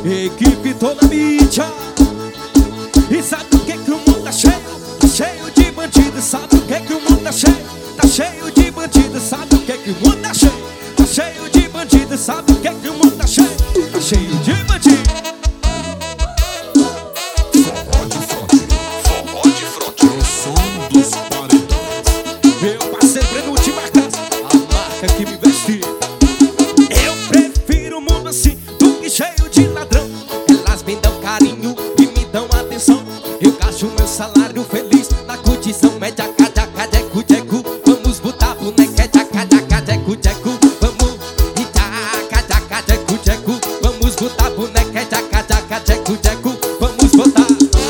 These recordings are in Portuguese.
Equipe toda mídia. E sabe o que que o mundo tá cheio? Tá cheio de bandido. Sabe o que que o mundo tá cheio? Tá cheio de bandido. Sabe o que que o mundo tá cheio? Tá cheio de bandido. Sabe o que que o mundo tá cheio? Tá cheio de bandido. Forró de fronte, forró de fronte, o som dos paredões. Meu parceiro penúltima casa, a marca que me veste. Eu prefiro o mundo assim do que cheio de ladrão. Elas me dão carinho e me dão atenção. Eu gasto meu salário feliz na curtição. Média, cadeca, deco, deco. Vamos botar boneca, jaca, jaca, deco, deco. Vamos, jaca, jaca, deco, deco. Vamos botar boneca, jaca, jaca, deco, deco. Vamos botar.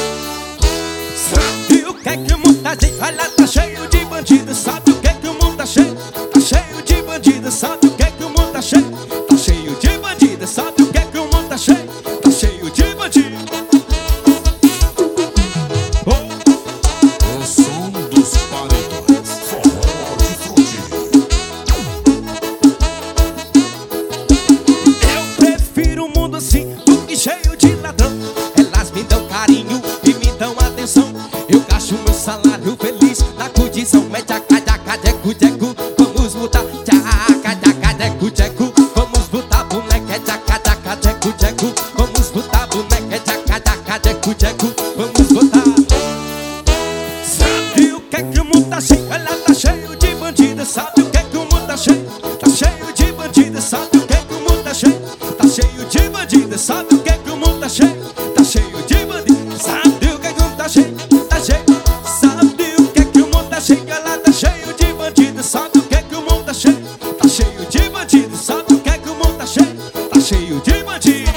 Sabe o que é que o mundo tá cheio? Olha, tá cheio de bandido. Sabe o que é que o mundo tá cheio? Tá cheio de bandido. Sabe o que é que o mundo tá cheio? Tá cheio de bandido. Sabe o que é que o mundo tá cheio? Tá cheio de bandido. O som dos paredões. Forró de fronte. Eu prefiro um mundo assim do que cheio de ladrão. Elas me dão carinho e me dão atenção. Eu gasto meu salário feliz na curtição. Média, cadeca, deco, deco. Vamos botar jaca, jaca, deco, deco. Vamos botar boneca, jaca, jaca, deco, deco. Vamos botar boneca, jaca, jaca, deco, deco. Vamos botar. Sabe o que é que o mundo tá cheio? Ela tá cheio de bandido. Sabe o que é que o mundo tá cheio? Tá cheio de bandido. Sabe o que é que o mundo tá cheio? Tá cheio de bandido. Sabe o que é que o mundo tá cheio? Tá cheio de bandido. Sabe o que é que o mundo tá cheio? Tá cheio. Sabe o que é que o mundo tá cheio? Ela tá cheio de bandido. Sabe o que é que o mundo tá cheio? Tá cheio de bandido. Sabe o que é que o mundo tá cheio? Tá cheio de bandido.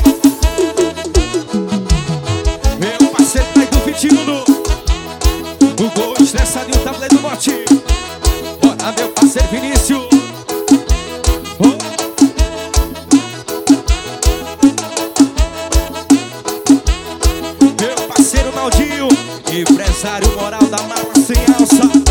Meu parceiro pai do 21. O gol estressado e o tabuleiro do bote. Bora, meu parceiro Vinícius. Oh. Meu parceiro Naldinho, empresário moral da mala sem alça.